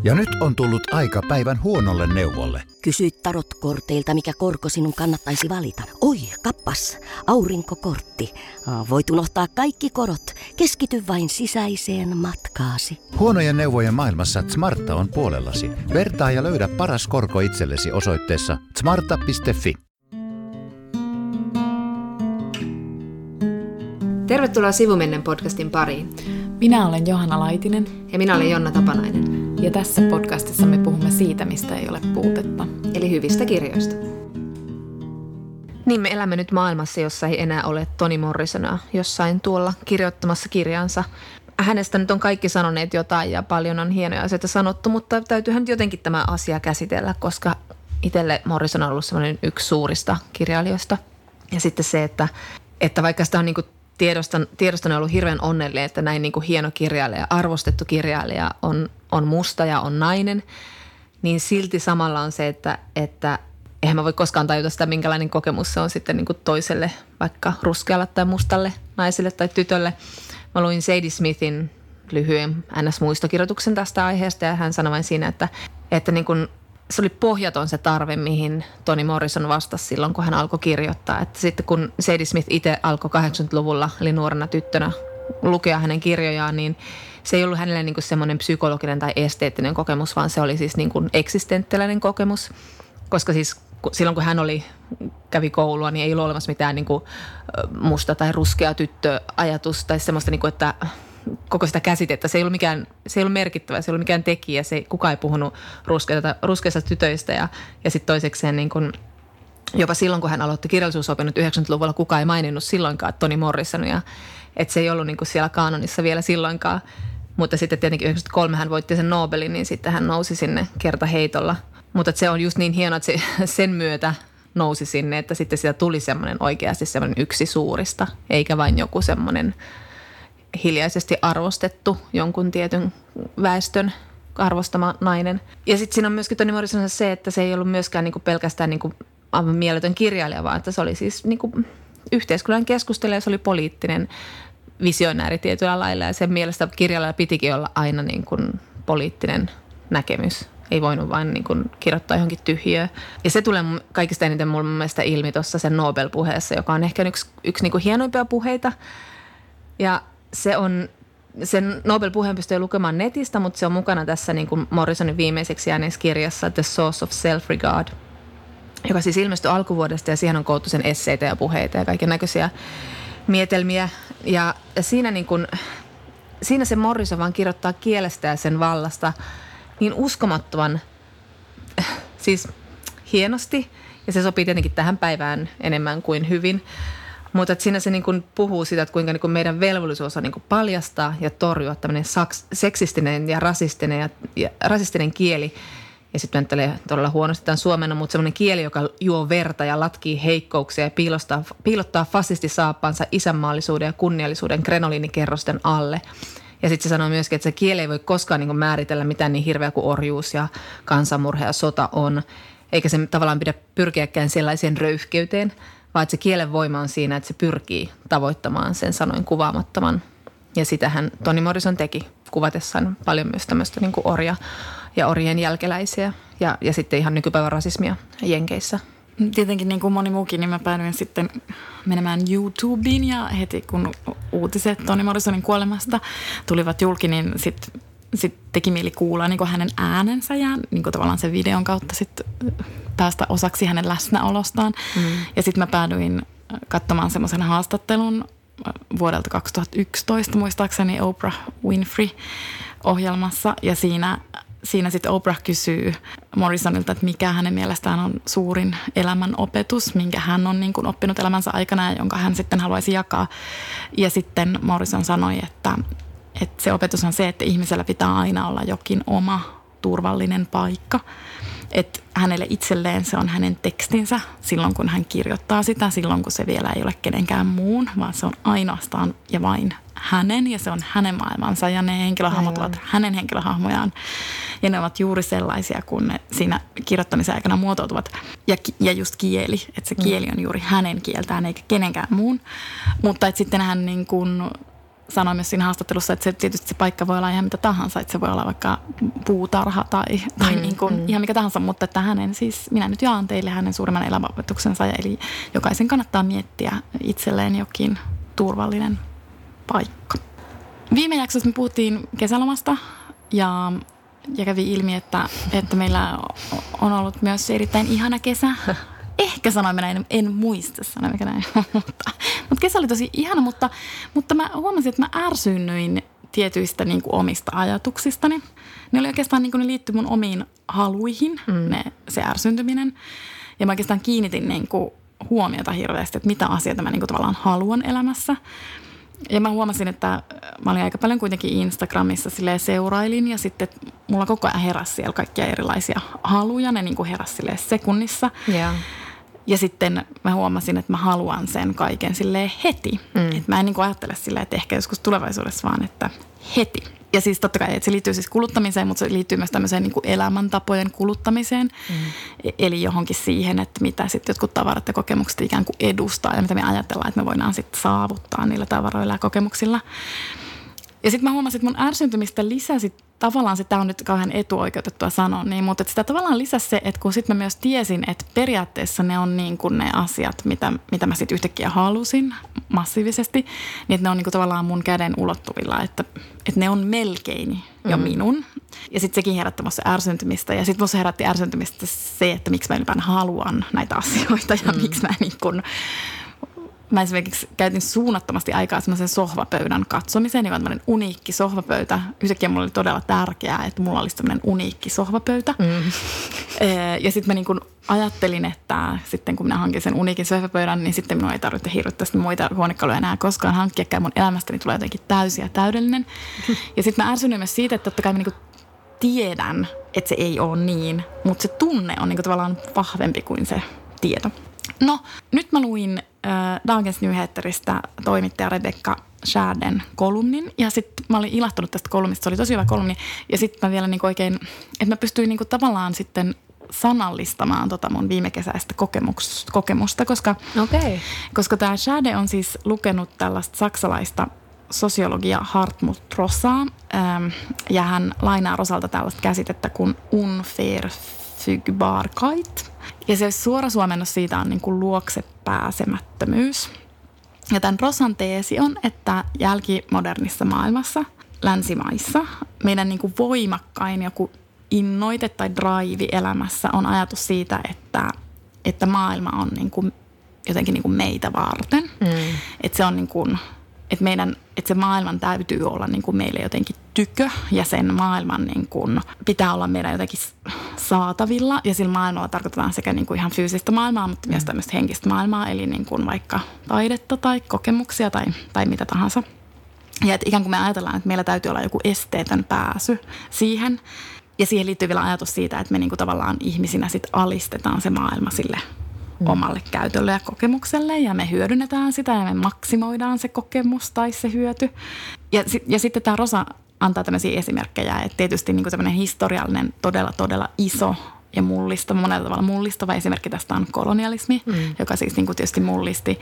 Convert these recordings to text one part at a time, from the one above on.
Ja nyt on tullut aika päivän huonolle neuvolle. Kysy tarotkorteilta, mikä korko sinun kannattaisi valita. Oi, kappas, aurinkokortti. Voit unohtaa kaikki korot. Keskity vain sisäiseen matkaasi. Huonojen neuvojen maailmassa Smarta on puolellasi. Vertaa ja löydä paras korko itsellesi osoitteessa smarta.fi. Tervetuloa Sivumennen podcastin pariin. Minä olen Johanna Laitinen. Ja minä olen Jonna Tapanainen. Ja tässä podcastissa me puhumme siitä, mistä ei ole puutetta. Eli hyvistä kirjoista. Niin me elämme nyt maailmassa, jossa ei enää ole Toni Morrisonia jossain tuolla kirjoittamassa kirjansa. Hänestä nyt on kaikki sanoneet jotain ja paljon on hienoja asioita sanottu, mutta täytyyhän nyt jotenkin tämä asia käsitellä, koska itselle Morrison on ollut semmoinen yksi suurista kirjailijoista. Ja sitten se, että vaikka sitä on niin kuin tiedostan on ollut hirveän onnellinen, että näin niin kuin hieno kirjailija, arvostettu kirjailija on musta ja on nainen, niin silti samalla on se, että eihän mä voi koskaan tajuta sitä, minkälainen kokemus se on sitten niin kuin toiselle, vaikka ruskealle tai mustalle naiselle tai tytölle. Mä luin Sadie Smithin lyhyen NS-muistokirjoituksen tästä aiheesta ja hän sanoi vain siinä, että niin kuin se oli pohjaton se tarve, mihin Toni Morrison vastasi silloin, kun hän alkoi kirjoittaa. Että sitten kun Sadie Smith itse alkoi 80-luvulla, eli nuorena tyttönä, lukea hänen kirjojaan, niin se ei ollut hänelle niin kuin semmoinen psykologinen tai esteettinen kokemus, vaan se oli siis niin kuin eksistenttiläinen kokemus. Koska siis silloin, kun hän kävi koulua, niin ei ollut olemassa mitään niin kuin musta tai ruskea tyttöajatus tai semmoista, niin kuin, että koko sitä käsitettä. Se ei ollut merkittävä, se ei ollut mikään tekijä. Kukaan ei puhunut ruskeista tytöistä ja sitten toisekseen niin kun, jopa silloin, kun hän aloitti kirjallisuusopinnot 90-luvulla, kukaan ei maininnut silloinkaan Toni Morrisonia. Että se ei ollut niin kuin siellä kaanonissa vielä silloinkaan. Mutta sitten tietenkin 93 hän voitti sen Nobelin, niin sitten hän nousi sinne kertaheitolla. Mutta se on just niin hienoa, että sen myötä nousi sinne, että sitten siitä tuli semmoinen oikeasti semmoinen yksi suurista, eikä vain joku semmoinen hiljaisesti arvostettu jonkun tietyn väestön arvostama nainen. Ja sitten siinä on myöskin Toni Morrisonissa se, että se ei ollut myöskään niinku pelkästään niinku aivan mieletön kirjailija, vaan että se oli siis niinku yhteiskunnan keskustelija, se oli poliittinen visionääri tietyllä lailla. Ja sen mielestä kirjailijalla pitikin olla aina niinku poliittinen näkemys. Ei voinut vain niinku kirjoittaa johonkin tyhjöön. Ja se tulee kaikista eniten mun mielestä ilmi tuossa sen Nobel-puheessa, joka on ehkä yksi niinku hienoimpia puheita. Ja sen Nobel-puheen pystyy lukemaan netistä, mutta se on mukana tässä niin kuin Morrisonin viimeiseksi jääneessä kirjassa The Source of Self-Regard, joka siis ilmestyi alkuvuodesta ja siihen on koottu sen esseitä ja puheita ja kaiken näköisiä mietelmiä. Ja siinä se Morrison vaan kirjoittaa kielestä ja sen vallasta niin uskomattoman siis hienosti ja se sopii tietenkin tähän päivään enemmän kuin hyvin. Mutta siinä se niin kuin puhuu siitä, että kuinka niin kuin meidän velvollisuus on niin kuin paljastaa ja torjua tämmöinen seksistinen ja rasistinen kieli. Ja sitten menettelee todella huonosti tämän suomena, mutta semmoinen kieli, joka juo verta ja latkii heikkouksia ja piilottaa fasistisaappaansa isänmaallisuuden ja kunniallisuuden krenoliinikerrosten alle. Ja sitten se sanoo myöskin, että se kieli ei voi koskaan niin kuin määritellä mitään niin hirveä kuin orjuus ja kansanmurha ja sota on. Eikä se tavallaan pidä pyrkiäkään sellaiseen röyhkeyteen, vaan että se kielen voima on siinä, että se pyrkii tavoittamaan sen sanoin kuvaamattoman. Ja sitähän Toni Morrison teki kuvatessaan paljon myös tämmöistä niin kuin orja ja orjien jälkeläisiä ja sitten ihan nykypäivän rasismia Jenkeissä. Tietenkin niin kuin moni muukin, niin mä päädyin sitten menemään YouTubeen ja heti kun uutiset Toni Morrisonin kuolemasta tulivat julki, niin sitten teki mieli kuulla niin kuin hänen äänensä ja niin kuin tavallaan sen videon kautta sitten päästä osaksi hänen läsnäolostaan. Ja sitten mä päädyin katsomaan semmoisen haastattelun vuodelta 2011 muistaakseni Oprah Winfrey-ohjelmassa. Ja siinä sitten Oprah kysyy Morrisonilta, että mikä hänen mielestään on suurin elämän opetus, minkä hän on niin kuin oppinut elämänsä aikana ja jonka hän sitten haluaisi jakaa. Ja sitten Morrison sanoi, että se opetus on se, että ihmisellä pitää aina olla jokin oma turvallinen paikka. Että hänelle itselleen se on hänen tekstinsä silloin, kun hän kirjoittaa sitä, silloin kun se vielä ei ole kenenkään muun, vaan se on ainoastaan ja vain hänen ja se on hänen maailmansa ja ne henkilöhahmot ovat hänen henkilöhahmojaan. Ja ne ovat juuri sellaisia, kun ne siinä kirjoittamisen aikana muotoutuvat. Ja just kieli, että se kieli on juuri hänen kieltään eikä kenenkään muun. Mutta että sitten hän niin kuin sanoi myös siinä haastattelussa, että se, tietysti se paikka voi olla ihan mitä tahansa, että se voi olla vaikka puutarha tai niin kuin ihan mikä tahansa, mutta että minä nyt jaan teille hänen suurimman elämänopetuksensa, eli jokaisen kannattaa miettiä itselleen jokin turvallinen paikka. Viime jaksossa me puhuttiin kesälomasta ja kävi ilmi, että meillä on ollut myös erittäin ihana kesä. Ehkä sanoimme näin, en muista sanoimme näin, mutta kesä oli tosi ihana, mutta mä huomasin, että mä ärsyynnyin tietyistä niin kuin omista ajatuksistani. Ne oli oikeastaan, niin kuin ne liittyi mun omiin haluihin, se ärsyyntyminen. Ja mä oikeastaan kiinnitin niin kuin huomiota hirveästi, että mitä asioita mä niin kuin tavallaan haluan elämässä. Ja mä huomasin, että mä olin aika paljon kuitenkin Instagramissa silleen seurailin ja sitten mulla koko ajan heräsi siellä kaikkia erilaisia haluja. Ne niin kuin heräsi silleen sekunnissa. Yeah. Ja sitten mä huomasin, että mä haluan sen kaiken silleen heti. Että mä en niin kuin ajattele silleen, että ehkä joskus tulevaisuudessa vaan, että heti. Ja siis totta kai, että se liittyy siis kuluttamiseen, mutta se liittyy myös tämmöiseen niin kuin elämäntapojen kuluttamiseen. Eli johonkin siihen, että mitä sitten jotkut tavarat ja kokemukset ikään kuin edustaa ja mitä me ajatellaan, että me voidaan sitten saavuttaa niillä tavaroilla ja kokemuksilla. Ja sitten mä huomasin, että mun ärsyntymistä lisäsi tavallaan, tämä on nyt kauhean etuoikeutettua sanoa, niin, mutta sitä tavallaan lisäsi se, että kun sitten mä myös tiesin, että periaatteessa ne on niin kuin ne asiat, mitä mä sitten yhtäkkiä halusin massiivisesti, niin että ne on niin kuin tavallaan mun käden ulottuvilla, että ne on melkein jo minun. Ja sitten sekin herätti musta ärsyntymistä ja sitten musta herätti ärsyntymistä se, että miksi mä ylipäätään haluan näitä asioita ja miksi mä niin kuin... Mä esimerkiksi käytin suunnattomasti aikaa semmoisen sohvapöydän katsomiseen, joka on tämmöinen uniikki sohvapöytä. Yhtäkkiä mulla oli todella tärkeää, että mulla olisi tämmöinen uniikki sohvapöytä. Ja sitten mä niin kuin ajattelin, että sitten kun minä hankin sen uniikin sohvapöydän, niin sitten minun ei tarvitse hirveästi muita huonekaluja enää koskaan hankkia. Mun elämästäni tulee jotenkin täysi ja täydellinen. Ja sitten mä ärsynyin myös siitä, että totta kai mä niin kuin tiedän, että se ei ole niin, mutta se tunne on niin kuin tavallaan vahvempi kuin se tieto. No, nyt mä luin Dagens Nyheteristä toimittaja Rebecca Schärden kolumnin ja sitten mä olin ilahtunut tästä kolumnista, se oli tosi hyvä kolumni ja sitten mä vielä niinku oikein, että mä pystyin niinku tavallaan sitten sanallistamaan mun viime kesäistä kokemusta, koska tämä Schärde on siis lukenut tällaista saksalaista sosiologia Hartmut Rossaa ja hän lainaa Rosalta tällaista käsitettä kuin Unverfügbarkeit. Ja se suora suomennos siitä on niin kuin luokse pääsemättömyys. Ja tämän Rosan teesi on, että jälkimodernissa maailmassa, länsimaissa, meidän niin kuin voimakkain joku innoite tai drive elämässä on ajatus siitä, että maailma on niin kuin jotenkin niin kuin meitä varten. Että se on niin kuin, että se maailman täytyy olla niin kuin meille jotenkin tykö ja sen maailman niin kuin pitää olla meidän jotenkin saatavilla. Ja sillä maailmalla tarkoitetaan sekä niin kuin ihan fyysistä maailmaa, mutta myös tämmöistä henkistä maailmaa, eli niin kuin vaikka taidetta tai kokemuksia tai mitä tahansa. Ja että ikään kuin me ajatellaan, että meillä täytyy olla joku esteetön pääsy siihen. Ja siihen liittyy vielä ajatus siitä, että me niin kuin tavallaan ihmisinä sit alistetaan se maailma sille omalle käytölle ja kokemukselle ja me hyödynnetään sitä ja me maksimoidaan se kokemus tai se hyöty. Ja sitten tämä Rosa antaa tämmöisiä esimerkkejä, että tietysti niin kuin tämmöinen historiallinen, todella iso ja monella tavalla mullistava esimerkki tästä on kolonialismi, joka siis niin kuin tietysti mullisti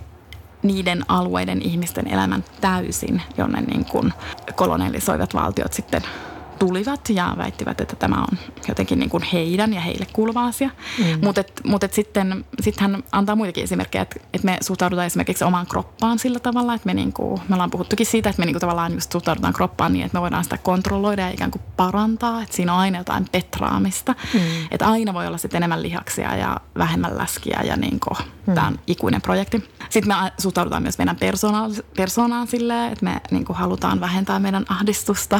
niiden alueiden ihmisten elämän täysin, jonne niin kuin kolonialisoivat valtiot sitten tulivat ja väittivät, että tämä on jotenkin niin kuin heidän ja heille kuuluva asia. Mutta sitten hän antaa muitakin esimerkkejä, että me suhtaudutaan esimerkiksi omaan kroppaan sillä tavalla, että me ollaan puhuttukin siitä, että me tavallaan just suhtaudutaan kroppaan niin, että me voidaan sitä kontrolloida ja ikään kuin parantaa, että siinä on aina jotain petraamista. Että aina voi olla sitten enemmän lihaksia ja vähemmän läskiä ja tämä on ikuinen projekti. Sitten me suhtaudutaan myös meidän persoonaan silleen, että me halutaan vähentää meidän ahdistusta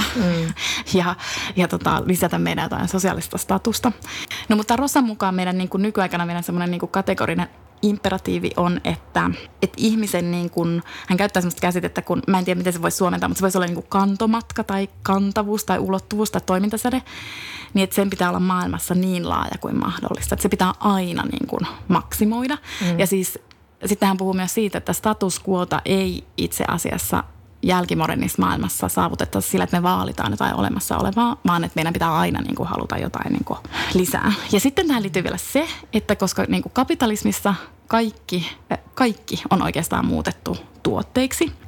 ja lisätä meidän jotain sosiaalista statusta. No mutta Rosan mukaan meidän nykyaikana meidän semmoinen kategorinen imperatiivi on, että ihmisen, hän käyttää semmoista käsitettä, kun mä en tiedä miten se voisi suomentaa, mutta se voisi olla kantomatka tai kantavuus tai ulottuvuus tai toimintasäde, niin että sen pitää olla maailmassa niin laaja kuin mahdollista, että se pitää aina maksimoida. Ja siis sitten hän puhuu myös siitä, että status quota ei itse asiassa jälkimodernissa maailmassa saavutettaisiin sillä, että me vaalitaan jotain olemassa olevaa, vaan että meidän pitää aina haluta jotain lisää. Ja sitten tähän liittyy vielä se, että koska kapitalismissa kaikki on oikeastaan muutettu tuotteiksi,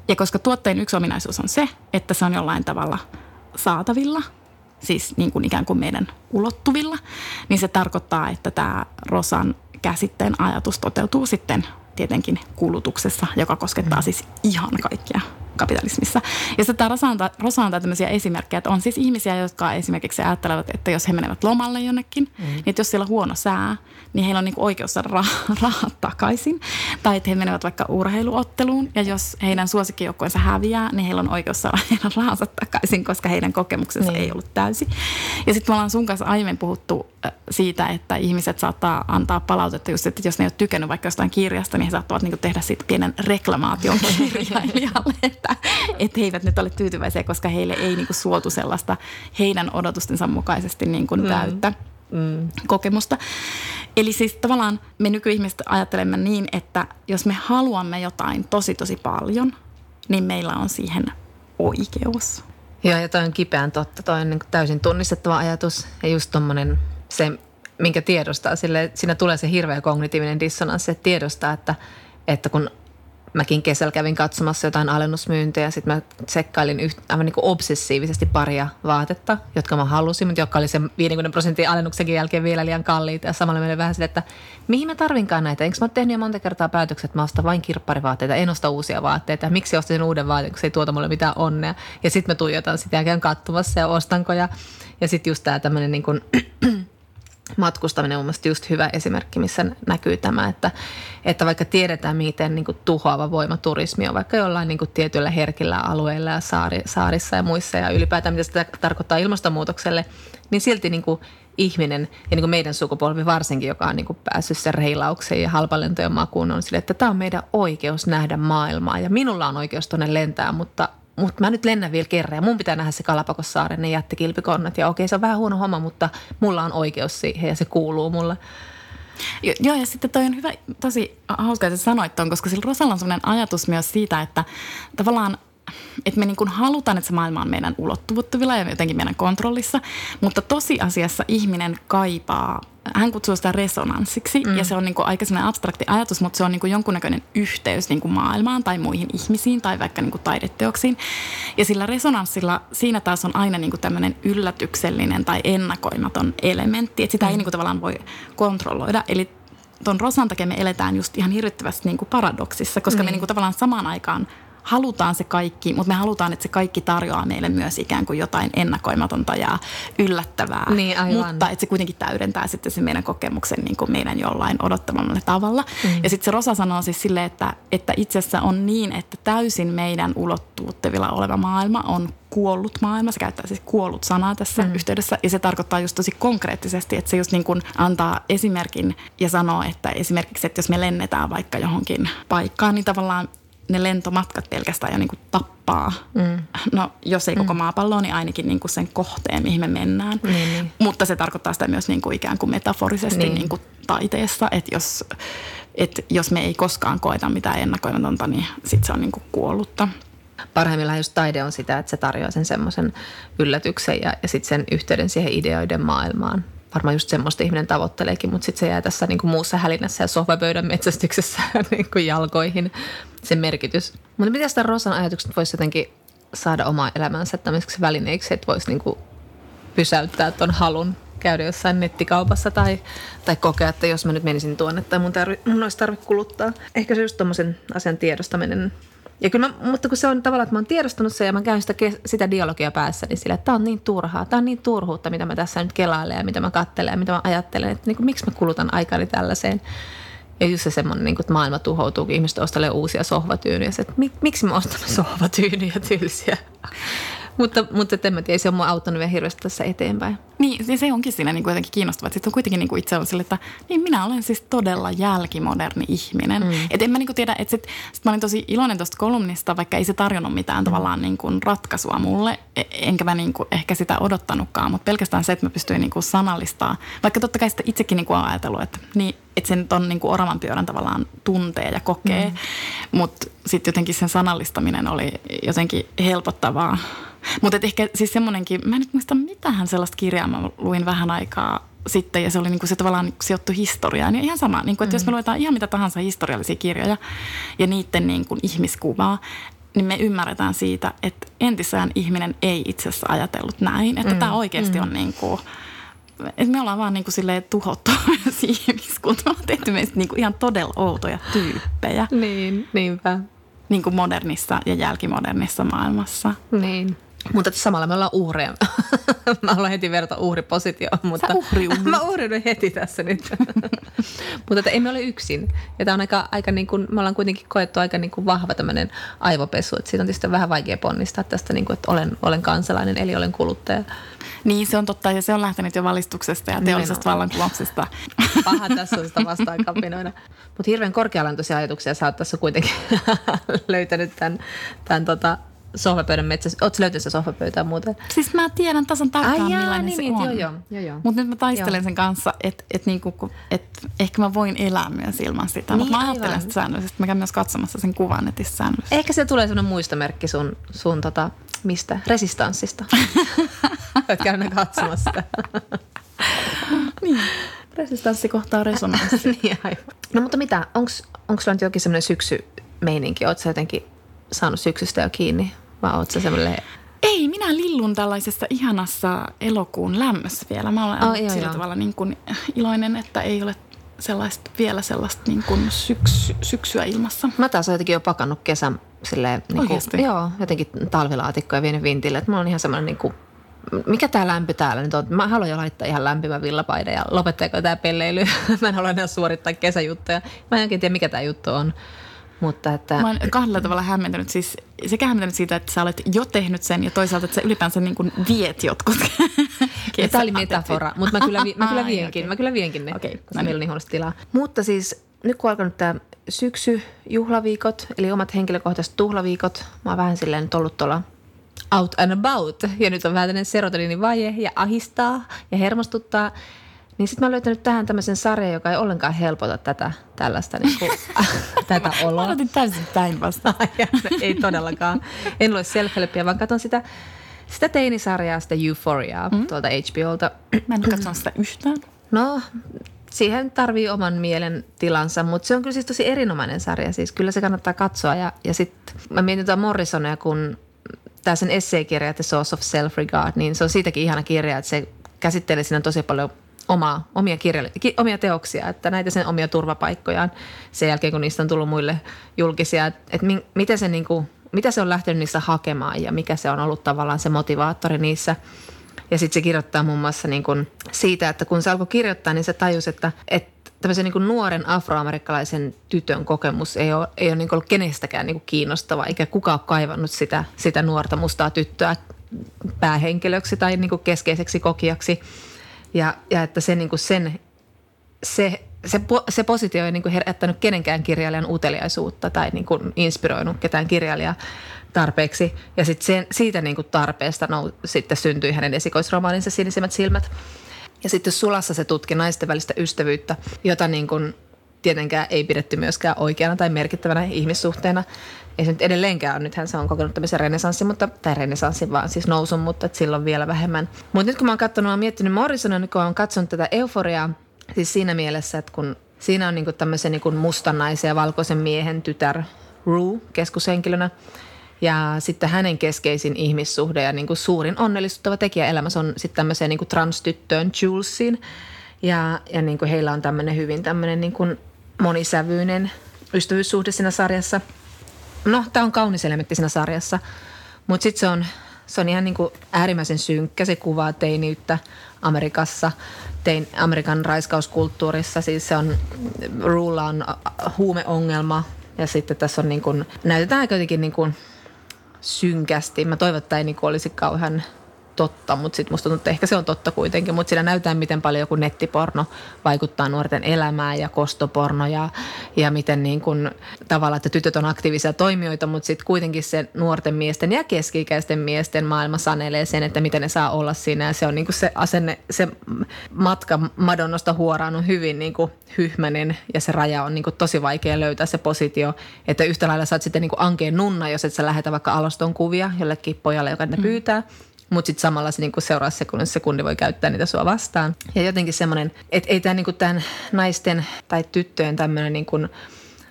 Ja koska tuotteen yksi ominaisuus on se, että se on jollain tavalla saatavilla, siis niin kuin ikään kuin meidän ulottuvilla, niin se tarkoittaa, että tämä Rosan käsitteen ajatus toteutuu sitten tietenkin kulutuksessa, joka koskettaa siis ihan kaikkia kapitalismissa. Ja sitten Rosa antaa tämmöisiä esimerkkejä, että on siis ihmisiä, jotka esimerkiksi ajattelevat, että jos he menevät lomalle jonnekin, niin että jos siellä on huono sää, niin heillä on niin kuin oikeus saada rahat takaisin. Tai että he menevät vaikka urheiluotteluun, ja jos heidän suosikkijoukkueensa häviää, niin heillä on oikeus saada heidän rahansa takaisin, koska heidän kokemuksensa ei ollut täysi. Ja sitten me ollaan sun kanssa aiemmin puhuttu siitä, että ihmiset saattaa antaa palautetta just, että jos ne ei ole tykännyt vaikka jostain kirjasta, niin he saattavat niin kuin tehdä siitä pienen reklamaation kirjailijalle, että he eivät nyt ole tyytyväisiä, koska heille ei niin kuin suotu sellaista heidän odotustensa mukaisesti niin kuin täyttä kokemusta. Eli siis tavallaan me nykyihmiset ajattelemme niin, että jos me haluamme jotain tosi paljon, niin meillä on siihen oikeus. Joo, ja toi on kipeän totta. Toi on niin kuin täysin tunnistettava ajatus. Ja just tommonen se, minkä tiedostaa, siinä tulee se hirveä kognitiivinen dissonanssi, että tiedostaa, että kun mäkin kesällä kävin katsomassa jotain alennusmyyntejä, sitten mä tsekkailin aivan niin kuin obsessiivisesti paria vaatetta, jotka mä halusin, mutta jotka oli sen 50% alennuksenkin jälkeen vielä liian kalliita. Ja samalla meille vähän sille, että mihin mä tarvinkaan näitä? Enkö mä oon tehnyt jo monta kertaa päätökset, että mä ostan vain kirpparivaatteita, en osta uusia vaatteita. Miksi ostin sen uuden vaatteen, kun se ei tuota mulle mitään onnea? Ja sitten mä tuijotan sitä ja käyn katsomassa ja ostanko. Ja sitten just tää tämmöinen niin kuin matkustaminen on mun mielestä just hyvä esimerkki, missä näkyy tämä, että vaikka tiedetään, miten niin kuin tuhoava voima turismi on vaikka jollain niin kuin tietyillä herkillä alueilla ja saarissa ja muissa ja ylipäätään mitä sitä tarkoittaa ilmastonmuutokselle, niin silti niin kuin ihminen ja niin kuin meidän sukupolvi varsinkin, joka on niin kuin päässyt sen reilaukseen ja halpalentojen makuun, on sille, että tämä on meidän oikeus nähdä maailmaa ja minulla on oikeus tuonne lentää, mutta mä nyt lennän vielä kerran ja mun pitää nähdä se Galapagossaaren, ne jättikilpikonnat ja okei, se on vähän huono homma, mutta mulla on oikeus siihen ja se kuuluu mulle. Joo, ja sitten toi on hyvä, tosi hauska, että sanoit ton, koska sillä Rosalla on sellainen ajatus myös siitä, että tavallaan että me niin kuin halutaan, että se maailma on meidän ulottuvuuttavilla ja jotenkin meidän kontrollissa, mutta tosiasiassa ihminen kaipaa, hän kutsuu sitä resonanssiksi ja se on niin kuin aika sellainen abstrakti ajatus, mutta se on niin kuin jonkunnäköinen yhteys niin kuin maailmaan tai muihin ihmisiin tai vaikka niin kuin taideteoksiin. Ja sillä resonanssilla siinä taas on aina niin kuin tämmöinen yllätyksellinen tai ennakoimaton elementti, että sitä ei niin kuin tavallaan voi kontrolloida. Eli ton Rosan takia me eletään just ihan hirvittävästi niin kuin paradoksissa, koska me niin kuin tavallaan samaan aikaan halutaan se kaikki, mutta me halutaan, että se kaikki tarjoaa meille myös ikään kuin jotain ennakoimatonta ja yllättävää. Niin, mutta että se kuitenkin täydentää sitten se meidän kokemuksen niin kuin meidän jollain odottamalle tavalla. Ja sitten se Rosa sanoo siis silleen, että itse asiassa on niin, että täysin meidän ulottuvuuttavilla oleva maailma on kuollut maailma. Se käyttää siis kuollut sanaa tässä yhteydessä ja se tarkoittaa just tosi konkreettisesti, että se just niin kuin antaa esimerkin ja sanoo, että esimerkiksi, että jos me lennetään vaikka johonkin paikkaan, niin tavallaan ne lentomatkat pelkästään jo niin kuin tappaa. No, jos ei koko maapalloa, niin ainakin niin kuin sen kohteen, mihin me mennään. Niin. Mutta se tarkoittaa sitä myös niin kuin ikään kuin metaforisesti niin kuin taiteessa, että jos me ei koskaan koeta mitään ennakoimatonta, niin sitten se on niin kuin kuollutta. Parhaimmillaan just taide on sitä, että se tarjoaa sen semmoisen yllätyksen ja sitten sen yhteyden siihen ideoiden maailmaan. Varmaan just semmoista ihminen tavoitteleekin, mutta sitten se jää tässä niin kuin muussa hälinässä ja sohvapöydän metsästyksessä niin kuin jalkoihin sen merkitys. Mutta miten sitä Rosan ajatukset voisi jotenkin saada omaa elämänsä tämmöiseksi välineeksi, että voisi niin kuin pysäyttää ton halun käydä jossain nettikaupassa tai kokea, että jos mä nyt menisin tuonne tai mun olisi tarvitse kuluttaa. Ehkä se just tommoisen asian tiedostaminen. Ja kyllä mutta kun se on tavallaan, että mä oon tiedostanut sen ja mä käyn sitä dialogia päässä, niin sillä, että tää on niin turhaa, tää on niin turhuutta, mitä mä tässä nyt kelailen ja mitä mä katselen ja mitä mä ajattelen, että niin kuin, miksi mä kulutan aikani tällaiseen. Ja just se semmoinen, niin kuin, että maailma tuhoutuu, kun ihmiset ostelee uusia sohvatyynyjä. Että miksi mä ostan sohvatyynyjä tylsiä? Mutta en mä tiedä, se on mua auttanut vielä hirveästi tässä eteenpäin. Niin, se onkin siinä niin kuin jotenkin kiinnostavaa. Sitten on kuitenkin niin kuin itse on sille, että niin minä olen siis todella jälkimoderni ihminen. Että en mä niin kuin tiedä, että sit mä olin tosi iloinen tuosta kolumnista, vaikka ei se tarjonnut mitään tavallaan niin kuin ratkaisua mulle. Enkä mä niin kuin ehkä sitä odottanutkaan, mutta pelkästään se, että mä pystyin niin kuin sanallistaa. Vaikka totta kai sitä itsekin niin kuin on ajatellut, että se nyt on niin kuin oravan pyörän tavallaan tuntee ja kokee. Mutta sitten jotenkin sen sanallistaminen oli jotenkin helpottavaa. Mutta ehkä siis semmoinenkin, mä en nyt muista mitähän sellaista kirjaa mä luin vähän aikaa sitten ja se oli niinku se tavallaan sijoittui historiaan. Ja ihan sama, niinku, että jos me luetaan ihan mitä tahansa historiallisia kirjoja ja niiden niinku ihmiskuvaa, niin me ymmärretään siitä, että entisään ihminen ei itse asiassa ajatellut näin. Että tämä oikeasti on niin kuin, että me ollaan vaan niin kuin silleen tuhottu ihmiskunta. Me ollaan tehty meistä niin kuin ihan todella outoja tyyppejä. Niin, niinpä. Niin kuin modernissa ja jälkimodernissa maailmassa. Niin. Mutta samalla me ollaan uhreja. Mä haluan heti verrata uhripositioon, mutta mä uhriudun heti tässä nyt. Mutta että emme ole yksin. Ja tämä on aika niin kuin, me ollaan kuitenkin koettu aika niin kuin vahva tämmöinen aivopesu. Että siitä on tietysti vähän vaikea ponnistaa tästä, niin kuin, että olen kansalainen, eli olen kuluttaja. Niin, se on totta. Ja se on lähtenyt jo valistuksesta ja teollisesta vallankumouksesta. Paha tässä on sitä vastaan kapinoida. Mutta hirveän korkealantoisia ajatuksia sä oot tässä kuitenkin löytänyt tämän sohvapöydän metsässä. Ootko löytänyt sitä sohvapöytää muuten? Siis mä tiedän tasan tarkkaan, millainen se on. Joo. Mutta nyt mä taistelen sen kanssa, että ehkä mä voin elää myös ilman sitä. Mutta mä ajattelen sitä säännöllisesti. Mä käyn myös katsomassa sen kuvan netissä säännöllisesti. Ehkä se tulee sellainen muistomerkki sun mistä? Resistanssista. Olet käynyt katsomassa sitä. Niin. Resistanssi kohtaa resonanssi. Niin, aivan. No mutta mitä? Onko sulla nyt jokin semmoinen syksymeininki? Oletko sä jotenkin saanut syksystä jo kiinni? Vai ootko sä semmoinen... Ei, minä lillun tällaisessa ihanassa elokuun lämmössä vielä. Mä olen sillä tavalla niin kuin iloinen, että ei ole vielä sellaista niin kuin syksyä ilmassa. Mä taas olen jotenkin jo pakannut kesän silleen... Oikeasti? Joo, jotenkin talvilaatikkoja vienyt vintille. Että mulla on ihan semmoinen niin kuin... Mikä tää lämpö täällä nyt on? Mä haluan jo laittaa ihan lämpimän villapaiden ja lopettaako tää pelleily. Mä en halua enää suorittaa kesäjuttuja. Mä en oikein tiedä, mikä tää juttu on. Mutta että... Mä oon kahdella tavalla hämmentynyt. Siis sekä hämmentynyt siitä, että sä olet jo tehnyt sen ja toisaalta, että sä ylipäänsä niin kuin viet jotkut kesät. Tämä oli metafora, mutta mä kyllä vienkin. Okay. Mä kyllä vienkin ne, koska meillä on niin huonosti tilaa. Mutta siis nyt kun alkanut tää syksyjuhlaviikot, eli omat henkilökohtaiset tuhlaviikot, mä oon vähän silleen nyt ollut tuolla out and about. Ja nyt on vähän tämmöinen serotoniinivaje ja ahistaa ja hermostuttaa. Niin sitten mä oon löytänyt tähän tämmöisen sarjan, joka ei ollenkaan helpota tällaista niinku, tätä oloa. Mä otin täysin päinvastoin. Ei todellakaan. En lue self-helpia, vaan katson sitä teinisarjaa, sitä Euphoriaa tuolta HBOlta. Mä en ole katsonut sitä yhtään. No, siihen tarvii oman mielen tilansa, mutta se on kyllä siis tosi erinomainen sarja. Siis kyllä se kannattaa katsoa. Ja sitten mä mietin tuota Morrisonia, kun tämä sen esseekirja The Source of Self-Regard, niin se on siitäkin ihana kirja, että se käsittelee siinä tosi paljon omia teoksia, että näitä sen omia turvapaikkojaan sen jälkeen, kun niistä on tullut muille julkisia, että mitä se on lähtenyt niissä hakemaan ja mikä se on ollut tavallaan se motivaattori niissä. Ja sitten se kirjoittaa muun muassa niin kuin siitä, että kun se alkoi kirjoittaa, niin se tajusi, että tämmöisen niin kuin nuoren afroamerikkalaisen tytön kokemus ei ole niin kuin ollut kenestäkään niin kuin kiinnostava, eikä kukaan ole kaivannut sitä nuorta mustaa tyttöä päähenkilöksi tai niin kuin keskeiseksi kokijaksi. Ja että se, niin kuin se positio ei niin kuin herättänyt kenenkään kirjailijan uteliaisuutta tai niin kuin inspiroinut ketään kirjailijaa tarpeeksi. Ja sitten siitä niin kuin tarpeesta sitten syntyi hänen esikoisromaaninsa Sinisimmät silmät. Ja sitten Sulassa se tutki naisten välistä ystävyyttä, jota niin kuin tietenkään ei pidetty myöskään oikeana tai merkittävänä ihmissuhteena. Ei se nyt edelleenkään ole. Nythän se on kokenut tämmöisen renesanssin, vaan siis nousun, mutta silloin vielä vähemmän. Mutta nyt kun mä oon miettinyt Morrisonia, kun mä oon katsonut tätä Euphoriaa, siis siinä mielessä, että kun siinä on niinku tämmöisen niinku mustan naisen ja valkoisen miehen tytär Rue keskushenkilönä. Ja sitten hänen keskeisin ihmissuhde ja niinku suurin onnellistuttava tekijä elämässä on sitten tämmöiseen niinku transtyttöön Julesiin. Ja niinku heillä on tämmöinen hyvin tämmöinen niinku monisävyinen ystävyyssuhde siinä sarjassa. No, tämä on kaunis elementti siinä sarjassa, mutta sitten se on ihan niin kuin äärimmäisen synkkä. Se kuvaa teiniyttä Amerikassa, Amerikan raiskauskulttuurissa. Siis Ruella on huumeongelma ja sitten tässä on niin kuin, näytetään aika jotenkin niin kuin synkästi. Mä toivon, että tämä ei niin kuin olisi kauhean totta, mutta sitten musta tuntuu, että ehkä se on totta kuitenkin, mutta siinä näytetään, miten paljon joku nettiporno vaikuttaa nuorten elämään ja kostoporno ja miten niin kuin tavallaan, että tytöt on aktiivisia toimijoita, mutta sitten kuitenkin se nuorten miesten ja keski-ikäisten miesten maailma sanelee sen, että miten ne saa olla siinä ja se on niin kuin se asenne, se matka Madonnasta huoraan on hyvin niin kuin hyhmäinen ja se raja on niin kuin tosi vaikea löytää se positio, että yhtä lailla sä oot sitten niin kuin ankeen nunna, jos et sä lähetä vaikka alaston kuvia jollekin pojalle, joka ne pyytää. Mutta sitten samalla se niinku seuraavassa sekundi voi käyttää niitä sua vastaan. Ja jotenkin semmoinen, että ei tämä niinku tämän naisten tai tyttöjen tämmöinen niinku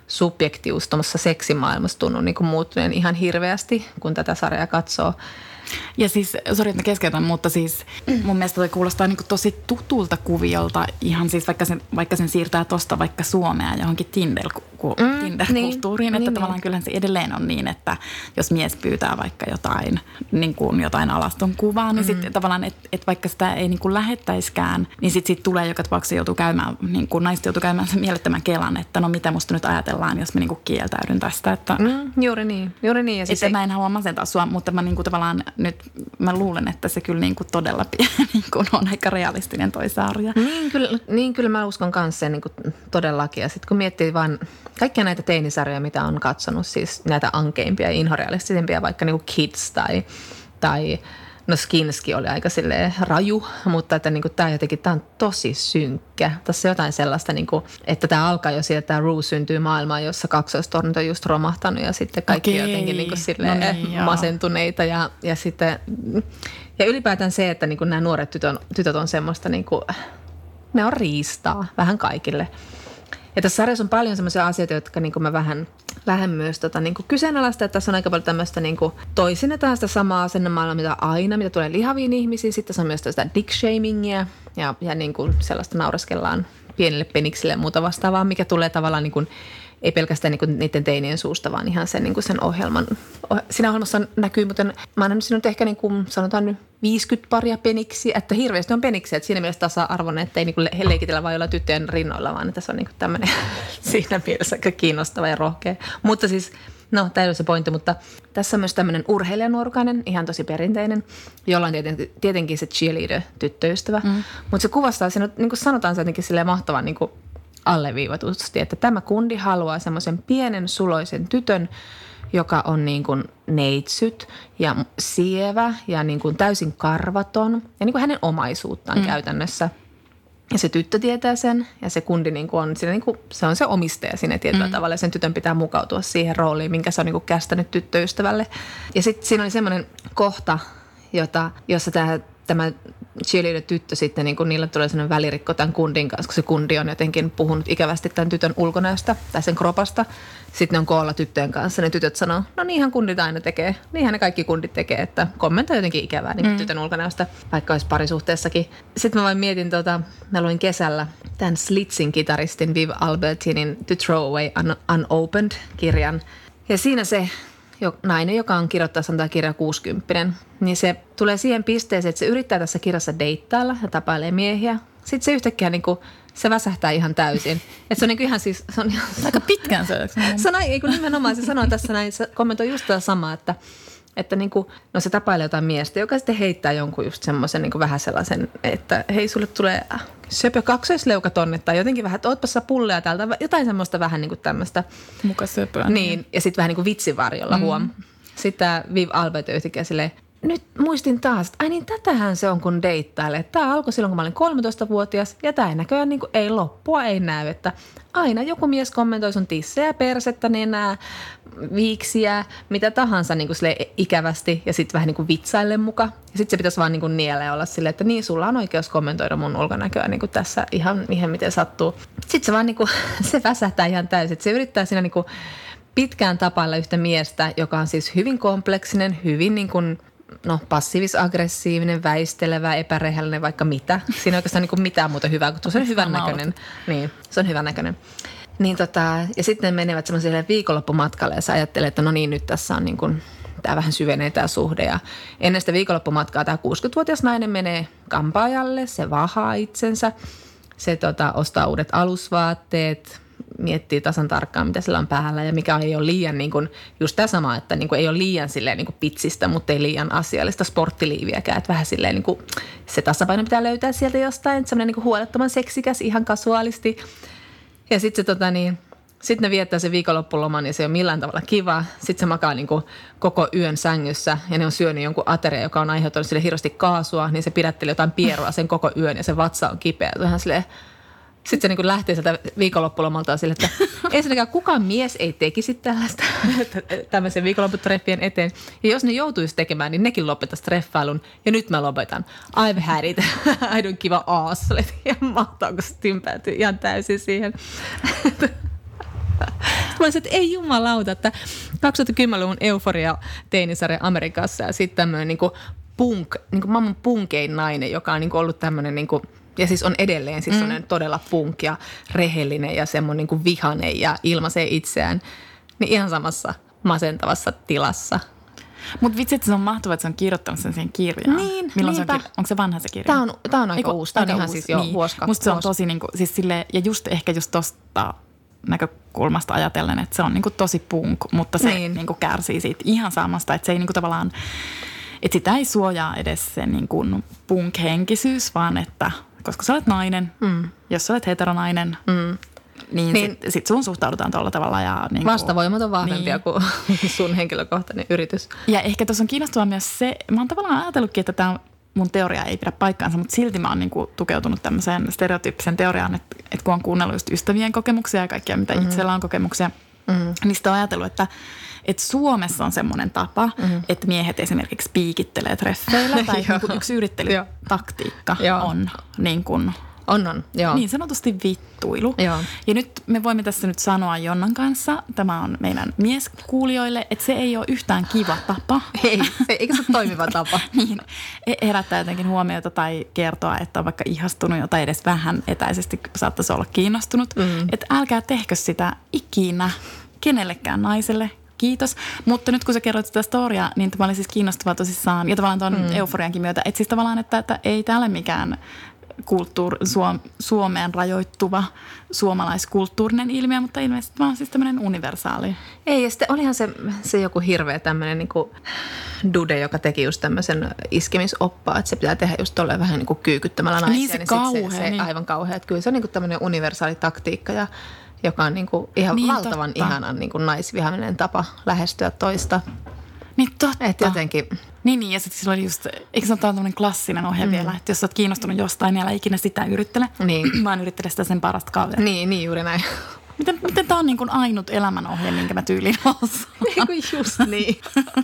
subjektius tuommoisessa seksimaailmassa tunnu niin kuin muuttuneen ihan hirveästi, kun tätä sarjaa katsoo. Ja siis, sori, että mä keskeytän, mutta siis mun mielestä toi kuulostaa niin kuin tosi tutulta kuviolta, ihan siis vaikka sen siirtää tosta vaikka Suomea johonkin Tinder-kulttuuriin, että tavallaan kyllähän se edelleen on niin, että jos mies pyytää vaikka jotain alaston kuvaa, niin sitten tavallaan, että vaikka sitä ei niin kuin lähettäiskään, niin sitten tulee joka tapauksessa joutuu käymään, niin kuin naiset joutuu käymään sen mielettömän kelan, että no mitä musta nyt ajatellaan, jos mä niin kuin kieltäydyn tästä. Että, juuri niin. Ja että mä en halua masentaa sua, mutta mä niin kuin tavallaan nyt mä luulen, että se kyllä niin kuin todella niin kuin on aika realistinen toi sarja. Niin kyllä mä uskon kanssa sen niin kuin todellakin. Ja sitten kun miettii vaan kaikkia näitä teinisarjoja, mitä on katsonut, siis näitä ankeimpia ja inhorealistisempia, vaikka niin kuin Kids tai no Skinski oli aika silleen raju, mutta että niinku tämä on tosi synkkä. Tässä on jotain sellaista, niinku, että tämä alkaa jo siitä, että tämä Rue syntyy maailmaan, jossa kaksoistornit on just romahtanut ja sitten kaikki jotenkin niinku silleen masentuneita ja sitten ja ylipäätään se, että niinku nämä nuoret tytöt on semmoista, niinku, ne on riistaa vähän kaikille. Ja tässä sarjassa on paljon semmoisia asioita, jotka niinku mä vähän myös niinku kyseenalaista, että tässä on aika paljon tämmöistä niinku toisinnetaan sitä samaa asennemaailmaa, mitä aina, mitä tulee lihaviin ihmisiin. Sitten se on myös sitä dick-shamingia ja niinku sellaista naureskellaan pienille peniksille ja muuta vastaavaa, mikä tulee tavallaan niinku, ei pelkästään niinku niiden teinien suusta, vaan ihan sen, niinku sen ohjelman. Siinä ohjelmassa näkyy, mutta mä oon nähnyt sinut ehkä niinku, sanotaan nyt 50 paria peniksiä, että hirveästi on peniksiä, että siinä mielessä tasa-arvoinen, että ei niinku leikitellä vaan jollain tyttöjen rinnoilla, vaan että se on niinku tämmöinen siinä mielessä aika kiinnostava ja rohkea. Mutta siis, no tämä ei ole se pointti, mutta tässä on myös tämmöinen urheilijanuorukainen, ihan tosi perinteinen, jolla on tietenkin se cheerleader-tyttöystävä, mutta se kuvastaa, siinä niin kuin sanotaan se jotenkin silleen mahtavan niin kuin alleviivatusti, että tämä kundi haluaa semmoisen pienen suloisen tytön, joka on niin kuin neitsyt ja sievä ja niin kuin täysin karvaton ja niin kuin hänen omaisuuttaan käytännössä. Ja se tyttö tietää sen ja se kundi niin kuin on, niin kuin, se on se omistaja siinä tietyllä tavalla ja sen tytön pitää mukautua siihen rooliin, minkä se on niin kuin kästänyt tyttöystävälle. Ja sitten siinä oli semmoinen kohta, jossa tämä cheerleader-tyttö sitten, niin kuin niillä tulee sellainen välirikko tämän kundin kanssa, kun se kundi on jotenkin puhunut ikävästi tämän tytön ulkonäöstä tai sen kropasta. Sitten ne on koolla tyttöjen kanssa, ne tytöt sanoo, no niinhän kundit aina tekee, niinhän ne kaikki kundit tekee, että kommentoi jotenkin ikävää niin tytön ulkonäöstä, vaikka olisi parisuhteessakin. Sitten mä vain mietin, mä luin kesällä tämän Slitzin kitaristin Viv Albertinin To Throw Away Unopened-kirjan. Ja siinä se nainen, joka on kirjoittaa kirja 60, niin se tulee siihen pisteeseen, että se yrittää tässä kirjassa deittailla ja tapailee miehiä. Sitten se yhtäkkiä niin kuin, se väsähtää ihan täysin. Että se on niin kuin ihan siis... Se on ihan, aika pitkään se. Ei kun nimenomaan se sanoo tässä näin, se kommentoi just tätä samaa, että niin kuin, no se tapailee jotain miestä, joka sitten heittää jonkun just semmoisen niin kuin vähän sellaisen, että hei sulle tulee söpö kaksoisleukatonne tai jotenkin vähän, että ootpa sä pulleja täältä, jotain semmoista vähän niin kuin tämmöistä. Muka söpöä. Niin, ja sitten vähän niin kuin vitsivarjolla huom. Sitten tämä Viv Albert yhtäkkiä silleen, nyt muistin taas, että ai niin tätähän se on kun deittailee. Tämä alkoi silloin, kun mä olin 13-vuotias ja tämä ei näköjään niin kuin, ei loppua, ei näy, että aina joku mies kommentoi sun tissejä, persettä, nenää, viiksiä, mitä tahansa niin kuin ikävästi ja sitten vähän niin kuin vitsaille muka. Ja sitten se pitäisi vaan niin kuin niellä olla silleen, että niin sulla on oikeus kommentoida mun ulkonäköä niin kuin tässä ihan miten sattuu. Sitten se vaan niin kuin, se väsähtää ihan täysin. Se yrittää siinä niin kuin pitkään tapailla yhtä miestä, joka on siis hyvin kompleksinen, hyvin niin kuin passiivis-aggressiivinen, väistelevä, epärehellinen, vaikka mitä. Siinä ei oikeastaan niin kuin mitään muuta hyvää, kun se on hyvän näköinen. Niin, se on hyvän näköinen. Niin ja sitten ne menevät semmoiselle viikonloppumatkalle ja sä ajattelee, että no niin, nyt tässä on niin kuin, tämä vähän syvenee tämä suhde. Ja ennen sitä viikonloppumatkaa tämä 60-vuotias nainen menee kampaajalle, se vahaa itsensä, se ostaa uudet alusvaatteet, miettii tasan tarkkaan, mitä sillä on päällä ja mikä ei ole liian niin kuin, just tämä sama, että niin kuin, ei ole liian silleen niin kuin pitsistä, mutta ei liian asiallista sporttiliiviäkään. Että vähän silleen niin kuin, se tasapaino pitää löytää sieltä jostain, semmoinen niin kuin huolettoman seksikäs ihan kasuaalisti. Ja sitten sitten ne viettää sen viikonloppuloman ja se ei ole millään tavalla kiva. Sitten se makaa niin kuin koko yön sängyssä ja ne on syönyt jonkun ateria, joka on aiheuttanut sille hirveästi kaasua, niin se pidätteli jotain pierua sen koko yön ja se vatsa on kipeä. Vähän silleen, sitten se niin kuin lähtee sieltä viikonloppulomaltaan sille, että ensinnäkään kukaan mies ei tekisi tällaista tämmöisen viikonlopputreffien eteen. Ja jos ne joutuisi tekemään, niin nekin lopettaisi treffailun. Ja nyt mä lopetan. I've had it. I don't give a ass. Ja mahtaako se tympäätyy ihan täysin siihen. Mä olisin, että ei jumalauta, että 2010-luvun euforia teinisarja Amerikassa ja sitten tämmöinen niin punk, niin kuin maailman punkein nainen, joka on niin kuin ollut tämmöinen niin kuin, ja siis on edelleen siis todella punk ja rehellinen ja semmoinen niin vihainen ja ilmaisee itseään, niin ihan samassa masentavassa tilassa. Mutta vitsi, että se on mahtavaa, että se on kirjoittanut sen siihen kirjaan. Niin, milloin se on onko se vanha se kirja? Tämä on aika uusi. Tämä on ihan siis jo niin. vuosi 2. Musta se on tosi niinku, siis silleen, ja ehkä just tosta näkökulmasta ajatellen, että se on niinku tosi punk, mutta se niinku kärsii siitä ihan samasta, että se ei niinku tavallaan, että sitä ei suojaa edes se niinku punk-henkisyys, vaan että koska sä olet nainen, jos sä olet heteronainen, niin sit sun suhtaudutaan tuolla tavalla. Ja niin vastavoimat on vahvempia kuin sun henkilökohtainen yritys. Ja ehkä tuossa on kiinnostavaa myös se, mä oon tavallaan ajatellutkin, että tämä mun teoria ei pidä paikkaansa, mutta silti mä oon niinku tukeutunut tämmöiseen stereotyyppisen teoriaan, että kun on kuunnellut just ystävien kokemuksia ja kaikkia, mitä itsellä on kokemuksia, niin sitä on ajatellut, että Suomessa on semmoinen tapa, että miehet esimerkiksi piikittelee treffeillä tai niin kuin yksi yrittelytaktiikka on niin kuin joo. Niin sanotusti vittuilu. Joo. Ja nyt me voimme tässä nyt sanoa Jonnan kanssa, tämä on meidän mieskuulijoille, että se ei ole yhtään kiva tapa. Eikä se ole toimiva tapa. Niin, herättää jotenkin huomiota tai kertoa, että on vaikka ihastunut tai edes vähän etäisesti saattaisi olla kiinnostunut. Että älkää tehkö sitä ikinä kenellekään naiselle. Kiitos. Mutta nyt kun sä kerroit sitä storiaa, niin tämä oli siis kiinnostavaa tosissaan. Ja tavallaan tuon euforiankin myötä. Että siis tavallaan, että ei täällä mikään Suomeen rajoittuva suomalaiskulttuurinen ilmiö, mutta ilmeisesti vaan siis tämmöinen universaali. Ei, ja sitten olihan se joku hirveä tämmöinen niin kuin dude, joka teki just tämmöisen iskemisoppaa, että se pitää tehdä just tolleen vähän niin kuin kyykyttämällä naisia. Niin se kauhea. Se aivan kauhea. Että kyllä se on niin kuin tämmöinen universaali taktiikka, joka on niin kuin ihan valtavan ihanan niin kuin naisvihainen tapa lähestyä toista. Niin totta. Että jotenkin. Niin, ja sitten sillä oli just, eikö se ole tämmöinen klassinen ohje vielä, että jos sä oot kiinnostunut jostain, niin älä ikinä sitä yrittele, vaan yrittele sitä sen parasta kaveria. Niin juuri näin. Miten tää on niin kuin ainut elämänohje, minkä mä tyyliin osaan? Just niin.